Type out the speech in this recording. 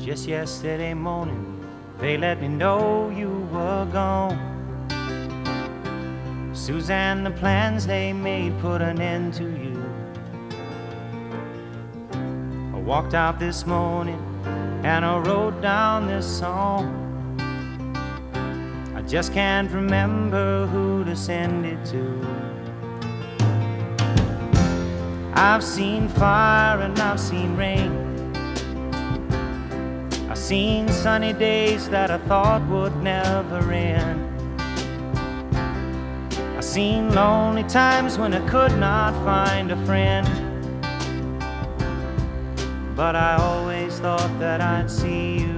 Just yesterday morning, they let me know you were gone. Suzanne, the plans they made put an end to you. I walked out this morning and I wrote down this song. I just can't remember who to send it to. I've seen fire and I've seen rain. I've seen sunny days that I thought would never end. I've seen lonely times when I could not find a friend. But I always thought that I'd see you